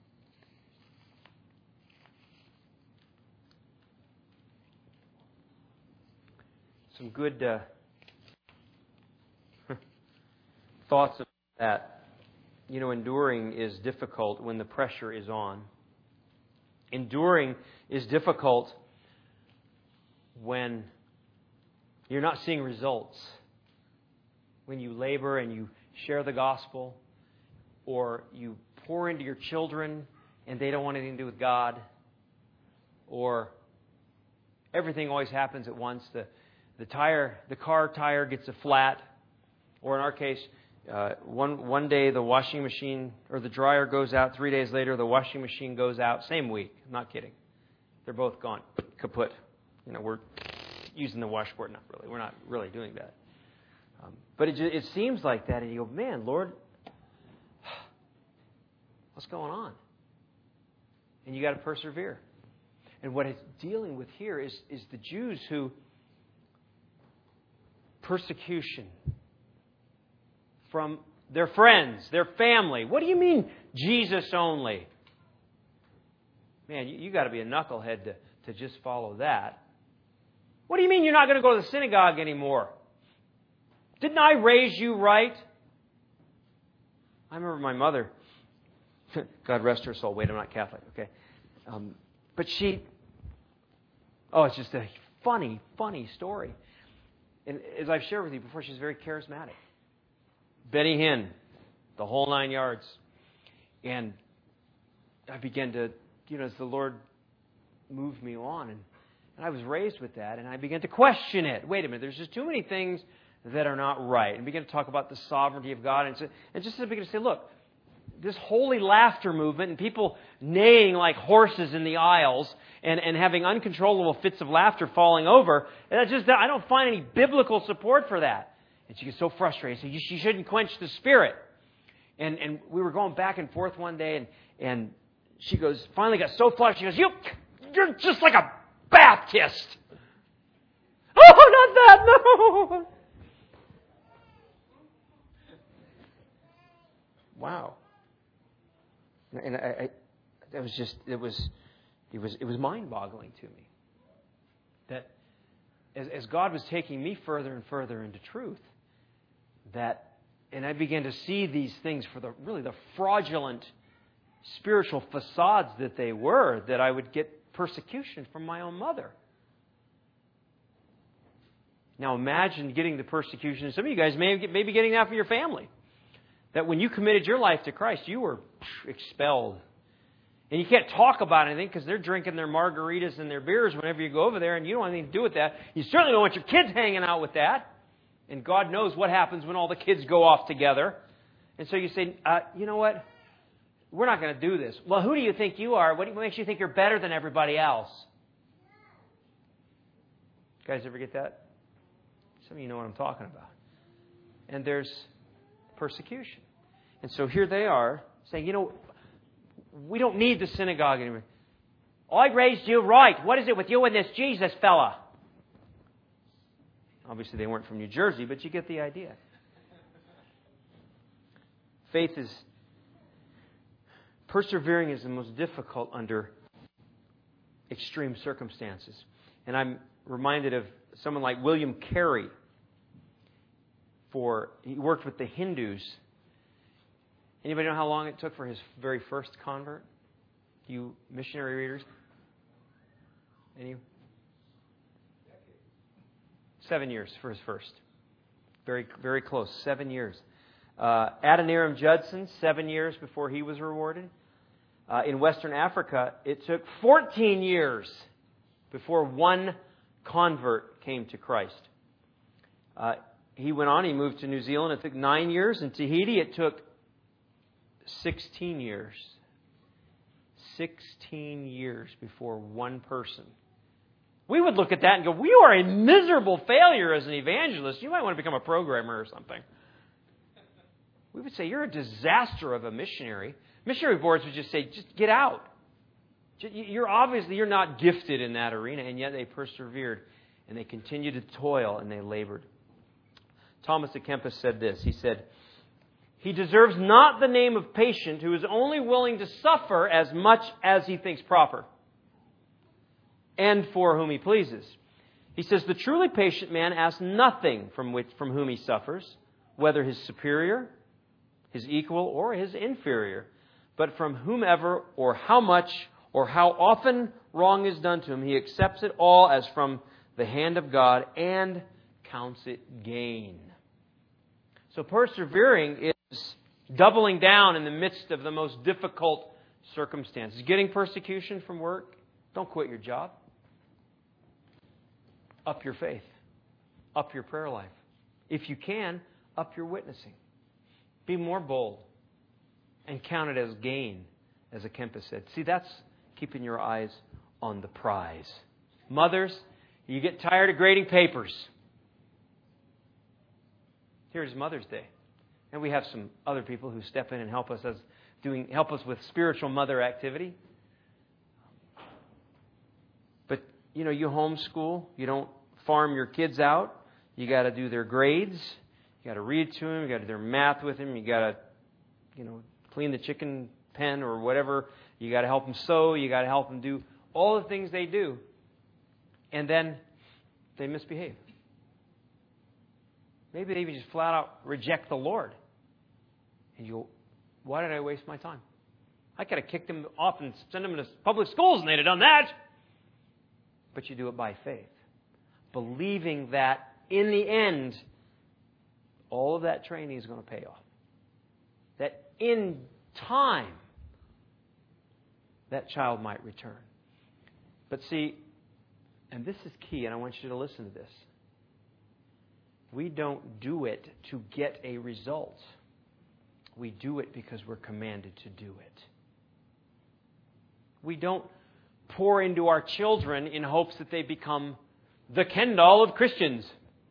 Some good thoughts about that. You know, enduring is difficult when the pressure is on. Enduring is difficult when you're not seeing results. When you labor and you share the gospel, or you pour into your children and they don't want anything to do with God, or everything always happens at once. The car tire gets a flat, or in our case, one day the washing machine or the dryer goes out. 3 days later, the washing machine goes out. Same week. I'm not kidding. They're both gone. Kaput. You know, we're using the washboard. Not really. We're not really doing that. But it seems like that, and you go, man, Lord, what's going on? And you got to persevere. And what it's dealing with here is the Jews who persecution from their friends, their family. What do you mean, Jesus only? Man, you got to be a knucklehead to just follow that. What do you mean you're not going to go to the synagogue anymore? Didn't I raise you right? I remember my mother, God rest her soul. Wait, I'm not Catholic, okay? But it's just a funny story. And as I've shared with you before, she's very charismatic. Betty Hinn, the whole 9 yards. And I began to, as the Lord moved me on, and I was raised with that, and I began to question it. Wait a minute, there's just too many things that are not right. And began to talk about the sovereignty of God, and just began to say, look, this holy laughter movement and people neighing like horses in the aisles and having uncontrollable fits of laughter falling over, I don't find any biblical support for that. And she gets so frustrated. So you shouldn't quench the spirit. And we were going back and forth one day, and she goes, finally got so flushed, she goes, you're just like a Baptist. Oh, not that, no. Wow. And it was mind-boggling to me that as God was taking me further and further into truth, and I began to see these things for the fraudulent spiritual facades that they were, that I would get persecution from my own mother. Now imagine getting the persecution. Some of you guys may be getting that from your family. That when you committed your life to Christ, you were expelled. And you can't talk about anything because they're drinking their margaritas and their beers whenever you go over there, and you don't want anything to do with that. You certainly don't want your kids hanging out with that. And God knows what happens when all the kids go off together. And so you say, you know what? We're not going to do this. Well, who do you think you are? What makes you think you're better than everybody else? You guys ever get that? Some of you know what I'm talking about. And there's persecution. And so here they are saying, we don't need the synagogue anymore. I raised you right. What is it with you and this Jesus fella? Obviously they weren't from New Jersey, but you get the idea. Persevering is the most difficult under extreme circumstances. And I'm reminded of someone like William Carey. He worked with the Hindus. Anybody know how long it took for his very first convert? You missionary readers? Any? 7 years for his first. Very, very close. 7 years. Adoniram Judson, 7 years before he was rewarded. In Western Africa, it took 14 years before one convert came to Christ. He went on, he moved to New Zealand. It took 9 years. In Tahiti, it took 16 years. 16 years before one person. We would look at that and go, "You are a miserable failure as an evangelist. You might want to become a programmer or something." We would say, "You're a disaster of a missionary." Missionary boards would just say, "Just get out. You're not gifted in that arena," and yet they persevered and they continued to toil and they labored. Thomas à Kempis said this. He said, "He deserves not the name of patient who is only willing to suffer as much as he thinks proper, and for whom he pleases." He says, "The truly patient man asks nothing from whom he suffers, whether his superior, his equal, or his inferior, but from whomever or how much or how often wrong is done to him, he accepts it all as from the hand of God and counts it gain." So persevering is doubling down in the midst of the most difficult circumstances. Getting persecution from work, don't quit your job. Up your faith. Up your prayer life. If you can, up your witnessing. Be more bold. And count it as gain, as à Kempis said. See, that's keeping your eyes on the prize. Mothers, you get tired of grading papers. Here's Mother's Day. And we have some other people who step in and help us with spiritual mother activity. But, you homeschool. You don't farm your kids out. You got to do their grades. You got to read to them. You got to do their math with them. You got to, clean the chicken pen or whatever. You got to help them sew. You got to help them do all the things they do. And then they misbehave. Maybe they even just flat out reject the Lord. And you go, "Why did I waste my time? I could have kicked them off and sent them to public schools and they'd have done that." But you do it by faith. Believing that in the end, all of that training is going to pay off. That in time, that child might return. But see, and this is key, and I want you to listen to this. We don't do it to get a result. We do it because we're commanded to do it. We don't pour into our children in hopes that they become the Ken doll of Christians.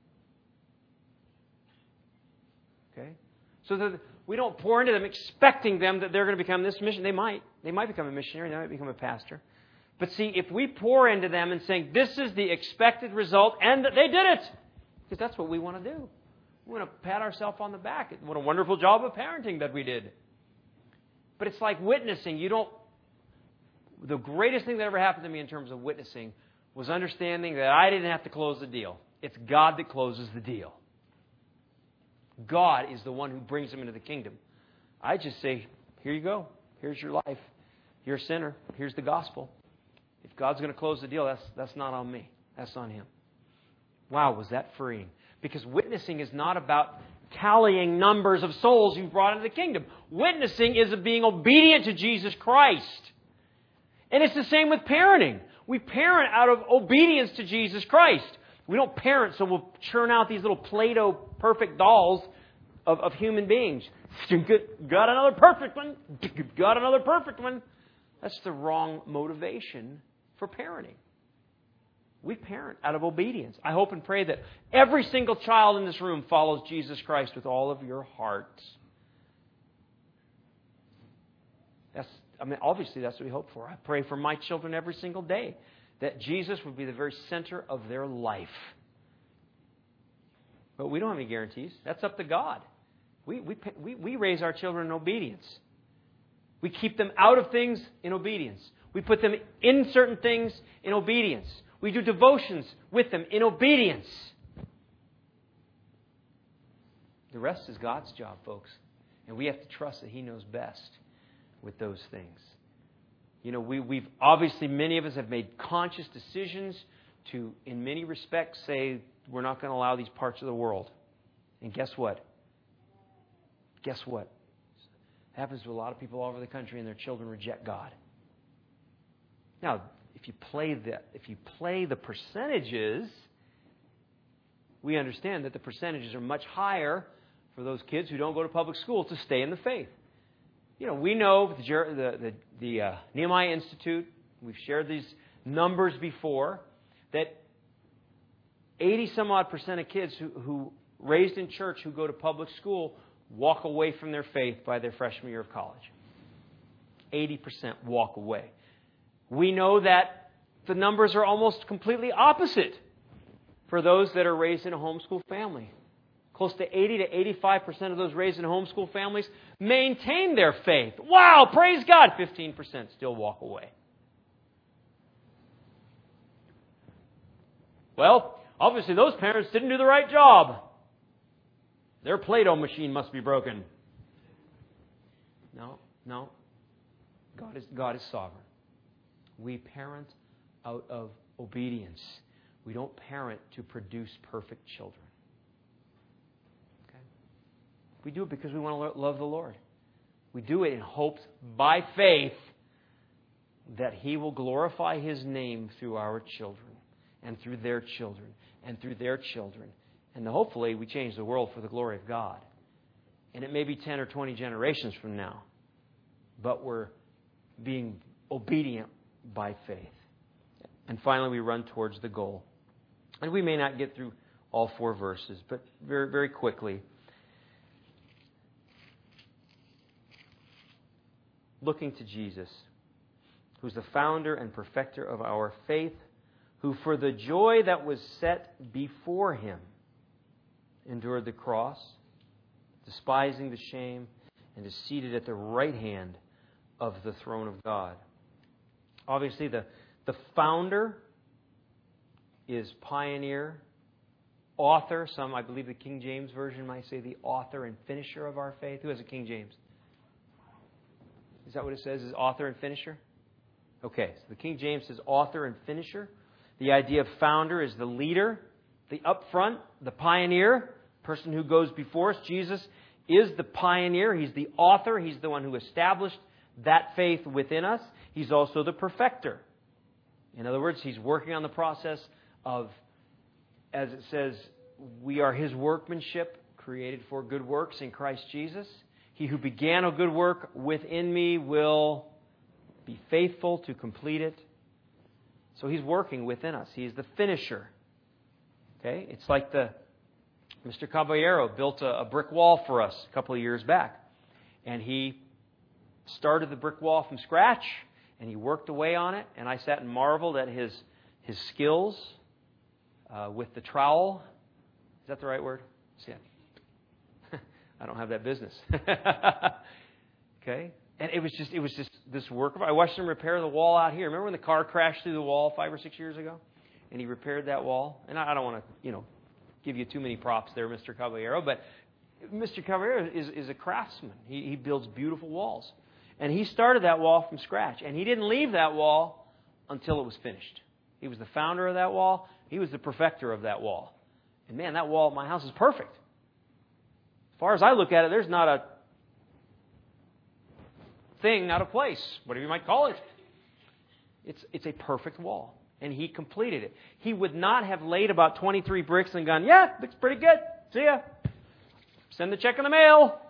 Okay? So that we don't pour into them expecting them that they're going to become this mission. They might. They might become a missionary. They might become a pastor. But see, if we pour into them and saying, "This is the expected result," and that they did it, because that's what we want to do. We want to pat ourselves on the back. What a wonderful job of parenting that we did. But it's like witnessing. The greatest thing that ever happened to me in terms of witnessing was understanding that I didn't have to close the deal. It's God that closes the deal. God is the one who brings them into the kingdom. I just say, "Here you go. Here's your life. You're a sinner. Here's the gospel." If God's going to close the deal, that's not on me. That's on Him. Wow, was that freeing? Because witnessing is not about tallying numbers of souls you've brought into the kingdom. Witnessing is being obedient to Jesus Christ. And it's the same with parenting. We parent out of obedience to Jesus Christ. We don't parent so we'll churn out these little Play-Doh perfect dolls of human beings. Got another perfect one. Got another perfect one. That's the wrong motivation for parenting. We parent out of obedience. I hope and pray that every single child in this room follows Jesus Christ with all of your hearts. Obviously that's what we hope for. I pray for my children every single day that Jesus would be the very center of their life. But we don't have any guarantees. That's up to God. We raise our children in obedience. We keep them out of things in obedience. We put them in certain things in obedience. We do devotions with them in obedience. The rest is God's job, folks. And we have to trust that He knows best with those things. We've obviously, many of us have made conscious decisions to, in many respects, say, we're not going to allow these parts of the world. And guess what? Guess what? It happens to a lot of people all over the country, and their children reject God. Now, if you play the percentages, we understand that the percentages are much higher for those kids who don't go to public school to stay in the faith. We know the Nehemiah Institute, we've shared these numbers before, that 80-some-odd% of kids who raised in church who go to public school walk away from their faith by their freshman year of college. 80% walk away. We know that the numbers are almost completely opposite for those that are raised in a homeschool family. Close to 80 to 85% of those raised in homeschool families maintain their faith. Wow, praise God! 15% still walk away. Well, obviously those parents didn't do the right job. Their Play-Doh machine must be broken. No. God is sovereign. We parent out of obedience. We don't parent to produce perfect children. Okay? We do it because we want to love the Lord. We do it in hopes, by faith, that He will glorify His name through our children, and through their children, and through their children. And hopefully we change the world for the glory of God. And it may be 10 or 20 generations from now, but we're being obedient by faith. And finally, we run towards the goal. And we may not get through all 4 verses, but very, very quickly. Looking to Jesus, who's the founder and perfecter of our faith, who for the joy that was set before Him endured the cross, despising the shame, and is seated at the right hand of the throne of God. Obviously, the founder is pioneer, author. Some, I believe the King James Version might say the author and finisher of our faith. Who has a King James? Is that what it says? Is author and finisher? Okay, so the King James says author and finisher. The idea of founder is the leader, the up front, the pioneer, person who goes before us. Jesus is the pioneer. He's the author. He's the one who established that faith within us. He's also the perfecter. In other words, He's working on the process of, as it says, we are His workmanship, created for good works in Christ Jesus. He who began a good work within me will be faithful to complete it. So He's working within us. He's the finisher. Okay? It's like Mr. Caballero built a brick wall for us a couple of years back. And he started the brick wall from scratch, and he worked away on it. And I sat and marveled at his skills with the trowel. Is that the right word? Yeah. I don't have that business. Okay? And it was just this work of... I watched him repair the wall out here. Remember when the car crashed through the wall 5 or 6 years ago? And he repaired that wall. And I don't want to, give you too many props there, Mr. Caballero. But Mr. Caballero is a craftsman. He builds beautiful walls. And he started that wall from scratch. And he didn't leave that wall until it was finished. He was the founder of that wall. He was the perfecter of that wall. And man, that wall at my house is perfect. As far as I look at it, there's not a thing out of place, whatever you might call it. It's a perfect wall. And he completed it. He would not have laid about 23 bricks and gone, yeah, looks pretty good. See ya. Send the check in the mail.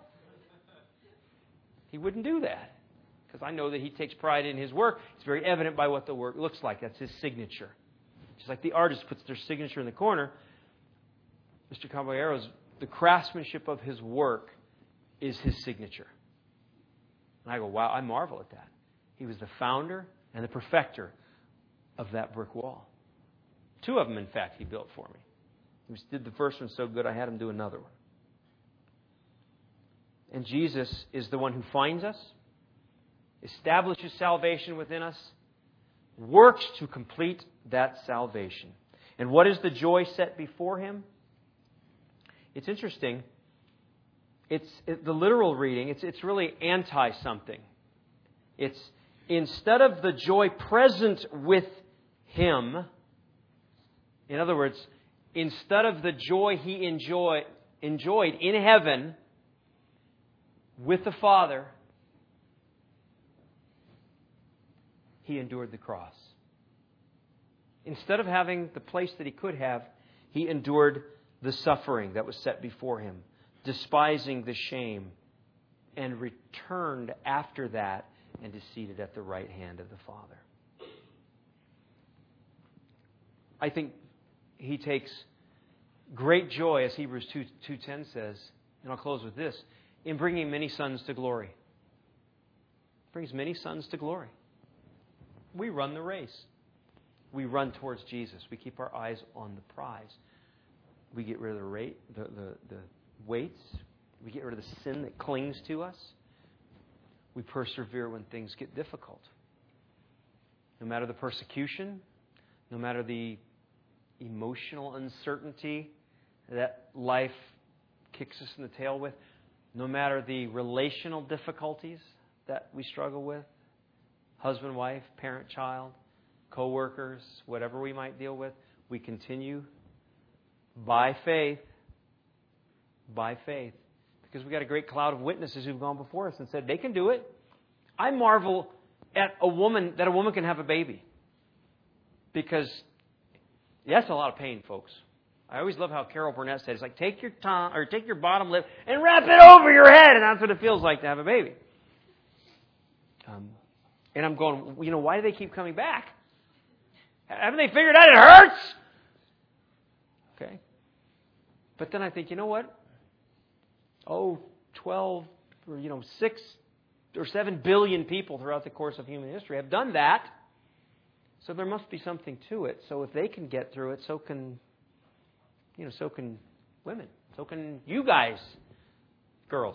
He wouldn't do that. Because I know that he takes pride in his work. It's very evident by what the work looks like. That's his signature. Just like the artist puts their signature in the corner, Mr. Caballero's, the craftsmanship of his work is his signature. And I go, wow, I marvel at that. He was the founder and the perfecter of that brick wall. 2 of them, in fact, he built for me. He did the first one so good, I had him do another one. And Jesus is the one who finds us, establishes salvation within us, works to complete that salvation. And what is the joy set before Him? It's interesting. The literal reading, it's really anti-something. It's instead of the joy present with Him, In other words, instead of the joy He enjoyed in heaven with the Father, He endured the cross. Instead of having the place that He could have, He endured the suffering that was set before Him, despising the shame, and returned after that and is seated at the right hand of the Father. I think He takes great joy, as Hebrews 2:10 says, and I'll close with this, in bringing many sons to glory. Brings many sons to glory. We run the race. We run towards Jesus. We keep our eyes on the prize. We get rid of the weights. We get rid of the sin that clings to us. We persevere when things get difficult. No matter the persecution, no matter the emotional uncertainty that life kicks us in the tail with, no matter the relational difficulties that we struggle with, husband, wife, parent, child, co-workers, whatever we might deal with, we continue by faith, because we've got a great cloud of witnesses who've gone before us and said they can do it. I marvel at a woman can have a baby, because that's a lot of pain, folks. I always love how Carol Burnett said, it's like take your tongue or take your bottom lip and wrap it over your head, and that's what it feels like to have a baby. And I'm going, why do they keep coming back? Haven't they figured out it hurts? Okay. But then I think, you know what? 12 or 6 or 7 billion people throughout the course of human history have done that. So there must be something to it. So if they can get through it, so can women. So can you guys, girls.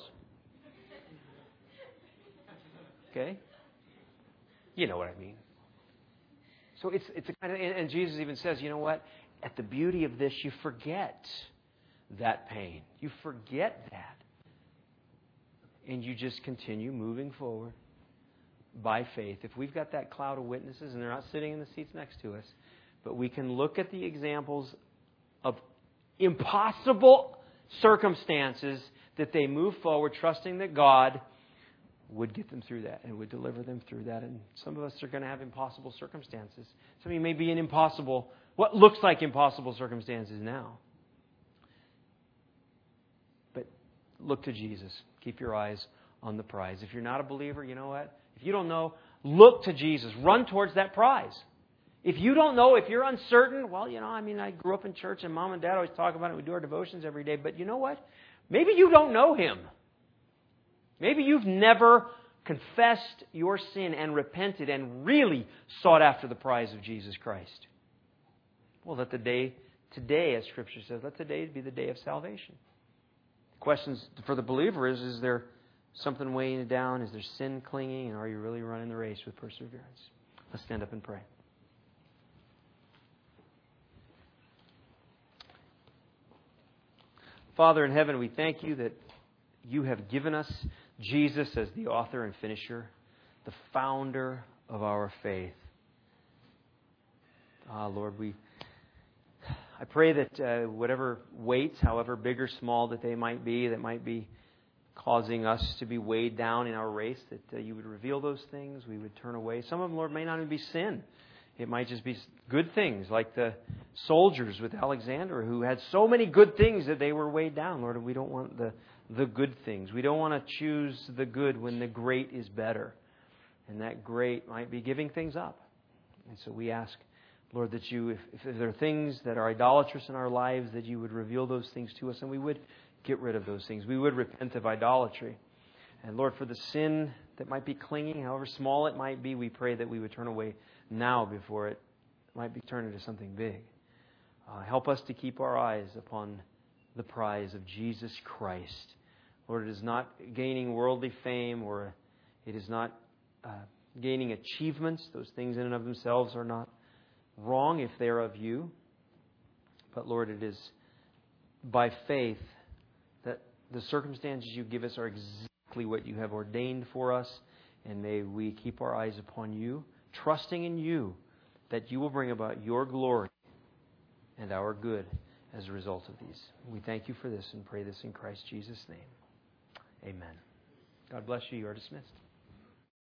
Okay? You know what I mean. So it's a kind of, and Jesus even says, you know what? At the beauty of this, you forget that pain. You forget that. And you just continue moving forward by faith. If we've got that cloud of witnesses, and they're not sitting in the seats next to us, but we can look at the examples of impossible circumstances that they move forward, trusting that God would get them through that and would deliver them through that. And some of us are going to have impossible circumstances. Some of you may be in what looks like impossible circumstances now. But look to Jesus. Keep your eyes on the prize. If you're not a believer, you know what? If you don't know, look to Jesus. Run towards that prize. If you don't know, if you're uncertain, I grew up in church and Mom and Dad always talk about it. We do our devotions every day. But you know what? Maybe you don't know Him. Maybe you've never confessed your sin and repented and really sought after the prize of Jesus Christ. Well, let the day today, as Scripture says, let today be the day of salvation. The question for the believer is there something weighing you down? Is there sin clinging? And are you really running the race with perseverance? Let's stand up and pray. Father in heaven, we thank You that You have given us Jesus as the author and finisher, the founder of our faith. Lord, I pray that whatever weights, however big or small that they might be, that might be causing us to be weighed down in our race, that You would reveal those things, we would turn away. Some of them, Lord, may not even be sin. It might just be good things, like the soldiers with Alexander who had so many good things that they were weighed down. Lord, we don't want the good things. We don't want to choose the good when the great is better. And that great might be giving things up. And so we ask, Lord, that You, if there are things that are idolatrous in our lives, that You would reveal those things to us and we would get rid of those things. We would repent of idolatry. And Lord, for the sin that might be clinging, however small it might be, we pray that we would turn away now before it might be turned into something big. Help us to keep our eyes upon the prize of Jesus Christ. Lord, it is not gaining worldly fame, or it is not gaining achievements. Those things in and of themselves are not wrong if they're of You. But Lord, it is by faith that the circumstances You give us are exactly what You have ordained for us. And may we keep our eyes upon You, trusting in You that You will bring about Your glory and our good as a result of these. We thank you for this and pray this in Christ Jesus' name. Amen. God bless you. You are dismissed.